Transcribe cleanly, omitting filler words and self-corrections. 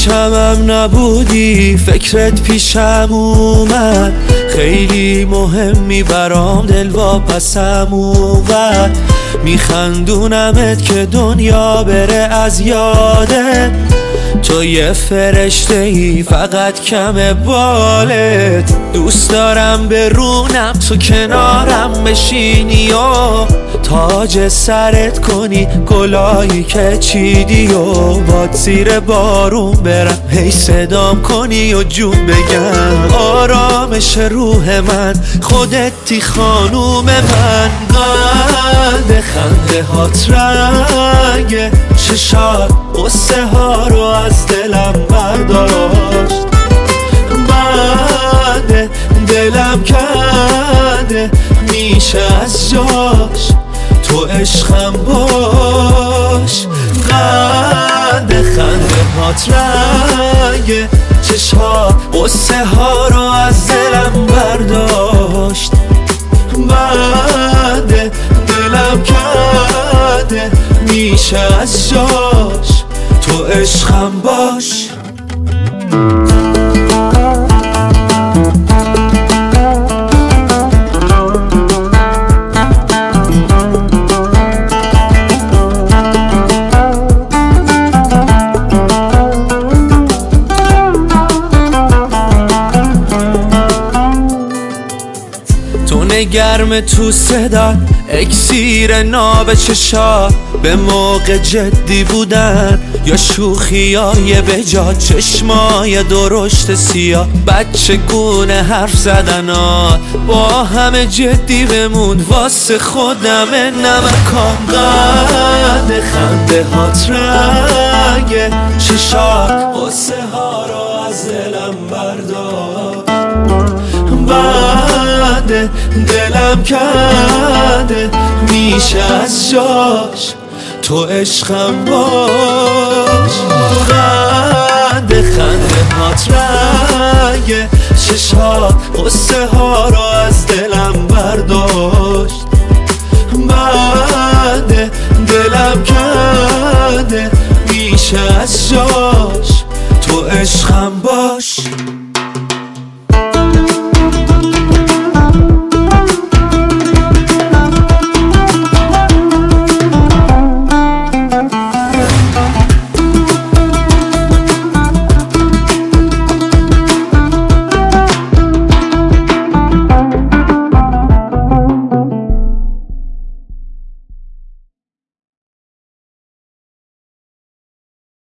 پیشمم نبودی فکرت پیشم اومد، خیلی مهمی برام دل واپسم اومد. میخندونمت که دنیا بره از یادت، تو یه فرشته ای فقط کم بالت. دوست دارم برونم تو کنارم بشینی و تاج سرت کنی گلایی که چیدی و باد زیر بارون برم هی صدام کنی و جون بگم. آرامش روح من خودتی خانوم من، قلب خنده هات رنگ چشات قصه ها رو از دلم برداشت. بعد دلم کرده میشه از جاش، تو عشقم باش. قد خنده هات رنگ چشات قصه ها رو از دلم برداشت. بعد دلم کرده میشه از جاش، تو عشقم باش. گرم تو صدا اکسیر ناب چشا، به موقع جدی بودن یا شوخیای بجا، چشمای درشت سیاه بچه گونه حرف زدنات، با همه جدی بمون واسه خودم نمکان. قد خنده هات رنگ چشات قصه ها رو از دلم بردار. بعد دلم کرده میشه از جاش، تو عشقم باش. قد خنده هات رنگ چشات قصه ها رو